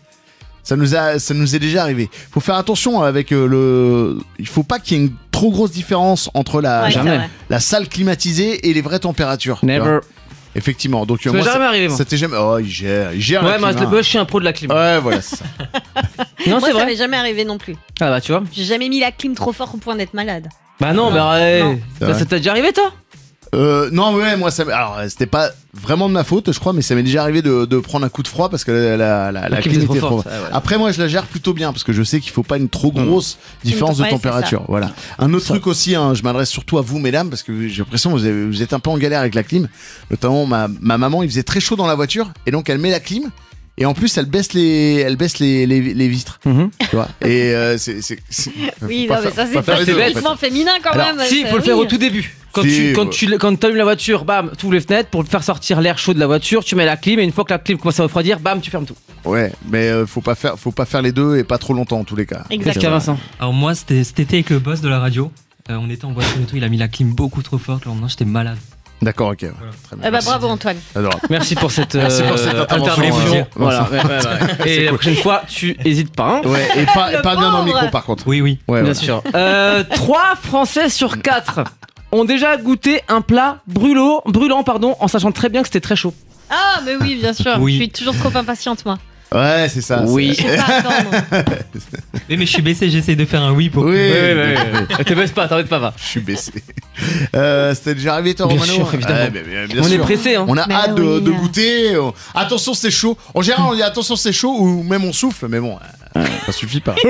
Ça nous, a, ça nous est déjà arrivé. Faut faire attention avec euh, le. Il faut pas qu'il y ait une trop grosse différence entre la, Ouais, c'est jamais. vrai. la salle climatisée et les vraies températures. tu vois. Never. Effectivement. Donc Ça euh, m'est moi, jamais arrivé, moi. ça t'est jamais. Oh, il gère, il gère. Ouais, la moi, climat. je je suis un pro de la clim. Ouais, voilà. c'est ça. Non, Moi, c'est ça vrai. m'est jamais arrivé non plus. Ah bah, tu vois. J'ai jamais mis la clim trop fort au point d'être malade. Bah non, bah ouais. Non. C'est Ça vrai. ça t'est déjà arrivé, toi? Euh, non, ouais, moi, ça. m'est- Alors, euh, c'était pas vraiment de ma faute, je crois, mais ça m'est déjà arrivé de, de prendre un coup de froid parce que la, la, la, la clim clim est trop était trop. forte, ouais, ouais. Après, moi, je la gère plutôt bien parce que je sais qu'il faut pas une trop grosse différence de Ouais, c'est température. Voilà. Un autre Ça. truc aussi, hein, je m'adresse surtout à vous, mesdames, parce que j'ai l'impression que vous, avez- vous êtes un peu en galère avec la clim. Notamment, ma, ma maman, il faisait très chaud dans la voiture et donc elle met la clim. Et en plus, elle baisse les, elle baisse les, les, les vitres, Mhm. tu vois. Et euh, c'est, c'est, c'est- Oui, faut non, pas mais faire- ça, faut c'est pas faire pas les deux, en fait. typiquement féminin quand Alors, même. Si, il ça, faut le faire oui. au tout début. Quand Si, tu quand ouais. tu quand t'allumes la voiture, bam, tu ouvres les fenêtres pour faire sortir l'air chaud de la voiture, tu mets la clim et une fois que la clim commence à refroidir, bam, tu fermes tout. Ouais, mais euh, faut pas faire, faut pas faire les deux et pas trop longtemps en tous les cas. Qu'est-ce Exactement. qu'il y a, Vincent? Alors moi, c'était cet été avec le boss de la radio. Euh, on était en voiture et tout, il a mis la clim beaucoup trop forte. Le lendemain, j'étais malade. D'accord, ok. ouais. Voilà. Très bien. Eh bah, Merci. bravo Antoine. Adorable. Merci pour cette, Merci pour euh, cette intervention, intervention. ouais. Voilà, ouais, ouais, ouais. Et la prochaine fois, tu hésites pas. Hein. Ouais, et pas, Le pas bien dans le pauvre. micro par contre. Oui, oui. Ouais, Bien ouais. sûr. Euh, trois Français sur quatre ont déjà goûté un plat brûlant, brûlant pardon, en sachant très bien que c'était très chaud. Ah, mais oui, bien sûr. Oui. Je suis toujours trop impatiente, moi. Ouais, c'est ça. Oui. Je sais pas attendre. Oui, mais je suis baissé, j'essaie de faire un oui pour. Oui, Ouais, oui, ouais, ouais, ouais. Te baisse pas, t'arrêtes pas, va. je suis baissé. Euh, C'était déjà arrivé toi, Bien Romano sûr, évidemment. Ouais, bien- bien- bien On est sûr. pressé, hein. On a Mais hâte de, oui. de goûter. euh, Attention, c'est chaud. En général, on dit attention, c'est chaud ou même on souffle, mais bon, euh, ça suffit pas.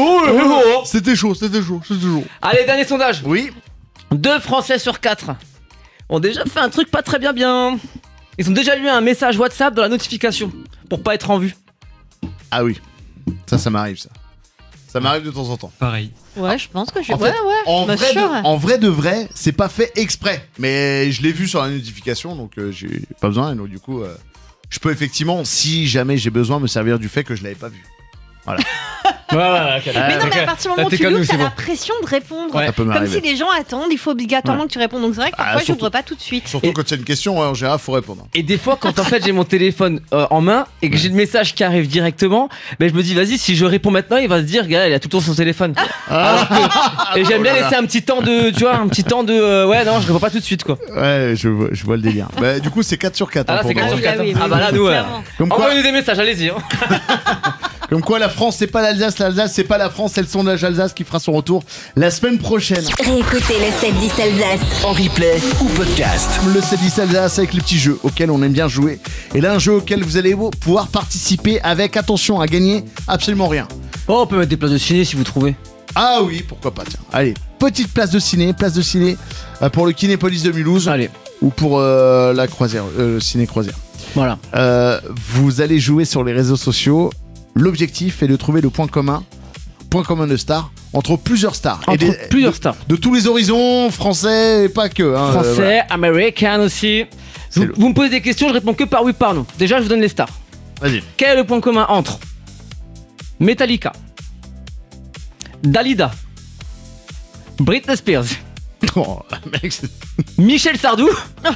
C'était chaud, c'était chaud, c'était chaud. Allez, dernier sondage. Oui. Deux Français sur quatre ont déjà fait un truc pas très bien bien. Ils ont déjà lu un message WhatsApp dans la notification pour pas être en vue. Ah oui. Ça, ça m'arrive ça. Ça m'arrive de temps en temps. Pareil. Ouais, je pense que je. En Ouais, fait, ouais. En, Bah, vrai sûr. de, en vrai de vrai, c'est pas fait exprès. Mais je l'ai vu sur la notification, donc euh, j'ai pas besoin. Et donc du coup, euh, je peux effectivement, si jamais j'ai besoin, me servir du fait que je l'avais pas vu. Ouais, ouais, ouais. Mais non, mais à partir du moment où t'es tu comme nous, l'ouvres, c'est t'as la bon. pression de répondre. Ouais. Ça peut Comme m'arriver. si les gens attendent, il faut obligatoirement que tu répondes. Donc c'est vrai que Ah, parfois, surtout- j'ouvre pas tout de suite. Surtout Et- quand il y a une question, ouais, en général, faut répondre. Et des fois, quand en fait j'ai mon téléphone euh, en main et que j'ai le message qui arrive directement, ben je me dis vas-y, si je réponds maintenant, il va se dire gars, il a tout le temps son téléphone. Alors que- et j'aime bien laisser un petit temps de, tu vois, un petit temps de, euh, ouais non, je réponds pas tout de suite quoi. Ouais, je, vois- je vois le délire. Bah, du coup, c'est quatre sur quatre. Ah hein, là, pour c'est quatre moi. sur quatre. Ah oui, Ah oui, bah là, oui, nous, ouais. clairement. Comme quoi, Envoyez-nous des messages, allez-y. Hein. comme quoi, la France, c'est pas l'Alsace, l'Alsace, c'est pas la France, c'est le sondage Alsace qui fera son retour la semaine prochaine. Réécoutez le sept dix Alsace. En replay ou podcast. Le sept dix Alsace avec les petits jeux auxquels on aime bien jouer. Et là, un jeu auquel vous allez pouvoir participer avec, attention, à gagner absolument rien. Oh, on peut mettre des places de ciné si vous trouvez. Ah oui, pourquoi pas, tiens. Allez, petite place de ciné, place de ciné euh, pour le Kinépolis de Mulhouse Allez, ou pour euh, la croisière, euh, le ciné croisière. voilà. Euh, vous allez jouer sur les réseaux sociaux. L'objectif est de trouver le point commun, point commun de star. entre plusieurs stars. Entre des- plusieurs de, stars. De tous les horizons, français et pas que. hein, euh, Français, voilà. américain aussi. C'est Vous, le- vous me posez des questions, je réponds que par oui, par non. Déjà, je vous donne les stars. Vas-y. Quel est le point commun entre Metallica, Dalida, Britney Spears, Oh, mec, c'est- Michel Sardou,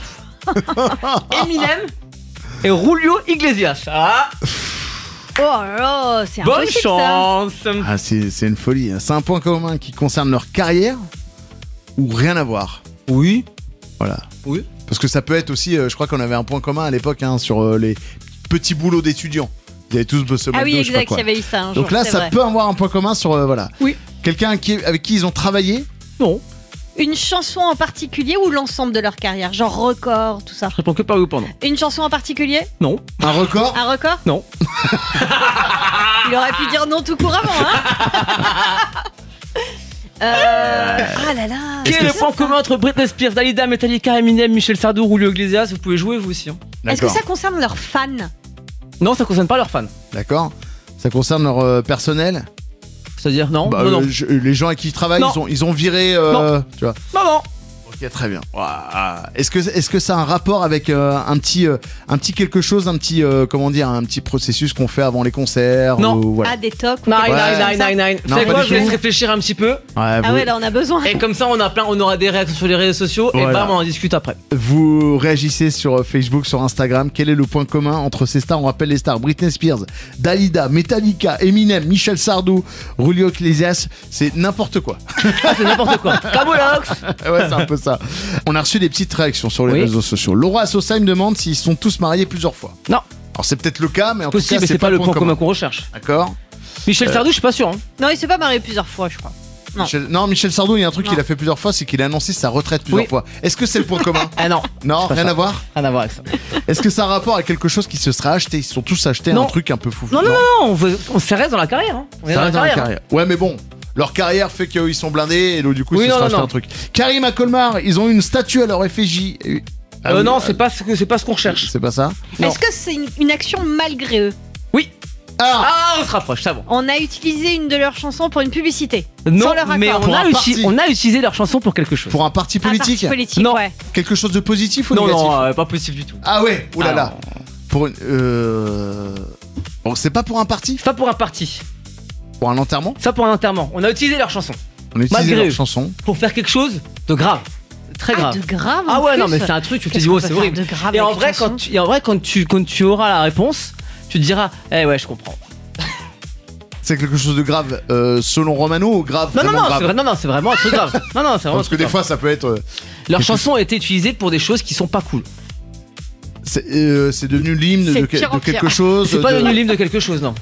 Eminem et Julio Iglesias? Ah, Oh là là, c'est bonne impossible ça. chance. ah, c'est c'est une folie. C'est un point commun qui concerne leur carrière ou rien à voir. Oui. Voilà. Oui. Parce que ça peut être aussi, euh, je crois qu'on avait un point commun à l'époque hein, sur euh, les petits boulots d'étudiants. Ils avaient tous bossé au Ah oui, McDo, je sais pas exact, quoi. il y avait eu ça un jour. Donc là, c'est ça vrai. peut avoir un point commun sur euh, voilà. Oui. Quelqu'un qui, avec qui ils ont travaillé. Non, Une chanson en particulier ou l'ensemble de leur carrière? Genre record, tout ça. je réponds que par oui ou par non. Une chanson en particulier? Non, Un record. Un record? non. Il aurait pu dire non tout court avant, hein. Euh... Ah là là. Quel est le point commun entre Britney Spears, Dalida, Metallica, Eminem, Michel Sardou, Julio Iglesias? Vous pouvez jouer vous aussi. hein. Est-ce que D'accord. ça concerne leurs fans? Non, ça concerne pas leurs fans. D'accord. Ça concerne leur euh, personnel. C'est-à-dire non, Bah, non, non. euh, je- les gens avec qui ils travaillent, Non. ils ont, ils ont viré. euh, tu vois. Non, non. Ok, très bien. Ouah. Est-ce que, est-ce que ça a un rapport avec euh, un petit, euh, un petit quelque chose, un petit, euh, comment dire, un petit processus qu'on fait avant les concerts Non. ou, voilà. Ah, des tocs ou Nine, quelque chose Ouais. comme nine, ça. nine, nine. Vous Non, savez pas quoi, du je vous laisse tout. réfléchir un petit peu. Ouais, Ah vous, ouais, là on a besoin. Et comme ça, on a plein, on aura des réactions sur les réseaux sociaux et Voilà. bam, on en discute après. vous réagissez sur Facebook, sur Instagram. Quel est le point commun entre ces stars? On rappelle les stars: Britney Spears, Dalida, Metallica, Eminem, Michel Sardou, Julio Iglesias. C'est n'importe quoi. Ah, c'est n'importe quoi. Camoulox. Ouais, c'est un peu ça. On a reçu des petites réactions sur les Oui. réseaux sociaux. Laura Sosa me demande s'ils sont tous mariés plusieurs fois. Non, Alors c'est peut-être le cas, mais en possible, tout mais cas, c'est pas le point commun qu'on recherche. D'accord. Michel Sardou, je suis pas sûr. hein. Non, il s'est pas marié plusieurs fois, je crois. Non. Michel... Non, Michel Sardou, il y a un truc Non. qu'il a fait plusieurs fois, c'est qu'il a annoncé sa retraite plusieurs Oui. fois. Est-ce que c'est le point commun? Ah non, Non, C'est pas rien ça. à voir. rien à voir avec ça. Est-ce que ça a un rapport avec quelque chose qui se serait acheté? Ils se sont tous achetés Non. un truc un peu fou. Non, non, non, non, on, veut- on ça reste dans la carrière. hein. On est Ça dans la reste dans la carrière. carrière. Ouais, mais bon, leur carrière fait qu'ils sont blindés et donc du coup Oui, ils se non, seraient non, acheté non. un truc. Karim à Colmar, ils ont une statue à leur effigie. Et- Ah Euh, oui, non, ah, c'est pas ce que c'est pas ce qu'on recherche. C'est pas ça. Non. Est-ce que c'est une, une action malgré eux? Oui. Ah, Ah, on se rapproche, ça bon. On a utilisé une de leurs chansons pour une publicité. Non, Sans leur accord. mais on Pour a, un uti- parti. on a utilisé leur chanson pour quelque chose. pour un parti Un parti politique. politique, Non. ouais. Quelque chose de positif ou Non, négatif? non, euh, pas possible du tout. Ah ouais, oulala. Ah, non. Pour une. Euh... Bon, c'est pas pour un parti? C'est pas pour un parti, Pour un enterrement? ça pour un enterrement. On a utilisé leur chanson On a utilisé Malgré leur eux. chanson. pour faire quelque chose de grave, très Ah, grave. de grave. Ah en ouais, non, plus. mais c'est un truc, tu te Qu'est-ce dis, qu'on oh, peut c'est faire horrible. de grave Et en, avec vrai, une chanson quand tu, et en vrai, quand tu, quand tu auras la réponse, tu te diras, eh ouais, je comprends. C'est quelque chose de grave euh, selon Romano ou grave? Non, non, vraiment non, grave c'est vrai- non, non, c'est vraiment un truc grave. Non, non, c'est vraiment un Parce que truc des grave. fois ça peut être. euh, Leur quelque chanson a été utilisée pour des choses qui sont pas cool. C'est euh, c'est devenu l'hymne de, C'est de pire en quelque pire. chose. C'est pas de- devenu l'hymne de quelque chose, non.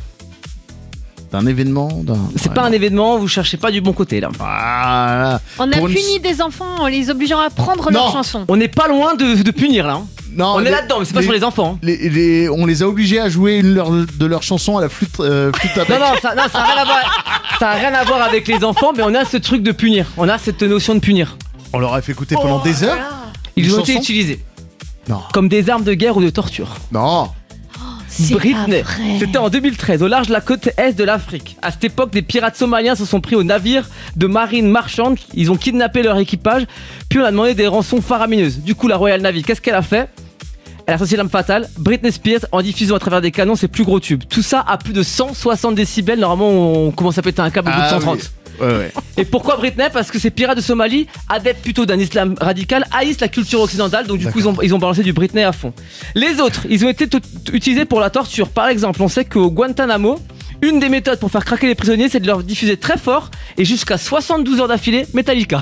D'un événement. d'un- C'est ouais, pas non. un événement, vous cherchez pas du bon côté là. Voilà. On a Pour une- puni des enfants en les obligeant à prendre Non. leurs chansons. On n'est pas loin de, de punir là. hein. Non, On les- est là-dedans, mais c'est pas les- sur les enfants. hein. les- les- on les a obligés à jouer une leur- de leurs chansons à la flûte, euh, flûte à bec. Non, non, ça n'a ça a rien à voir. Ça a rien à voir avec les enfants, mais on a ce truc de punir. On a cette notion de punir. On leur a fait écouter pendant des heures. Ils Une ont été chanson utilisés Non. comme des armes de guerre ou de torture. Non. C'est Britney. pas vrai. C'était en deux mille treize, au large de la côte est de l'Afrique. À cette époque, des pirates somaliens se sont pris au navire de marine marchande. Ils ont kidnappé leur équipage, puis on a demandé des rançons faramineuses. Du coup, la Royal Navy, qu'est-ce qu'elle a fait? Elle a sorti l'arme fatale, Britney Spears, en diffusant à travers des canons ses plus gros tubes. Tout ça à plus de cent soixante décibels. Normalement, on commence à péter un câble au bout de Ah cent trente. oui. Ouais, ouais. Et pourquoi Britney? Parce que ces pirates de Somalie, adeptes plutôt d'un islam radical, haïssent la culture occidentale, donc du coup ils ont, ils ont balancé du Britney à fond. Les autres, ils ont été tout- utilisés pour la torture. Par exemple, on sait qu'au Guantanamo, une des méthodes pour faire craquer les prisonniers, c'est de leur diffuser très fort et jusqu'à soixante-douze heures d'affilée Metallica.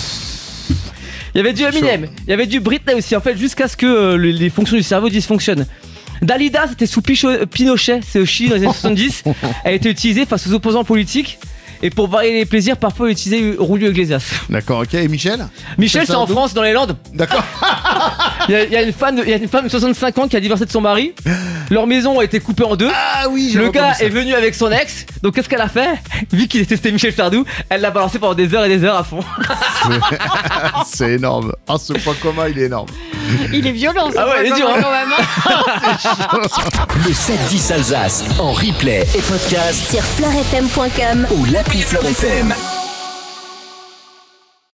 Il y avait du Eminem, il y avait du Britney aussi, en fait, jusqu'à ce que euh, le- les fonctions du cerveau dysfonctionnent. Dalida, c'était sous Picho- Pinochet, c'est au Chili dans les années soixante-dix. Elle a été utilisée face aux opposants politiques. Et pour varier les plaisirs, parfois utiliser Julio Iglesias. D'accord, ok. Et Michel? Michel, c'est en Sardou France, dans les Landes. D'accord. Il y, a- il y a une femme de, il y a une femme de soixante-cinq ans qui a divorcé de son mari. Leur maison a été coupée en deux. Ah oui, j'ai Le entendu gars ça. est venu avec son ex. Donc qu'est-ce qu'elle a fait? Vu qu'il était Michel Sardou, elle l'a balancé pendant des heures et des heures à fond. C'est énorme. Ah, ce point commun, il est énorme. Il est violent, ce Ah ouais, il est point dur, commun, hein. quand même, hein. Le sept dix Alsace en replay et podcast Sur fleurfm point com ou l'appli Fleur F M.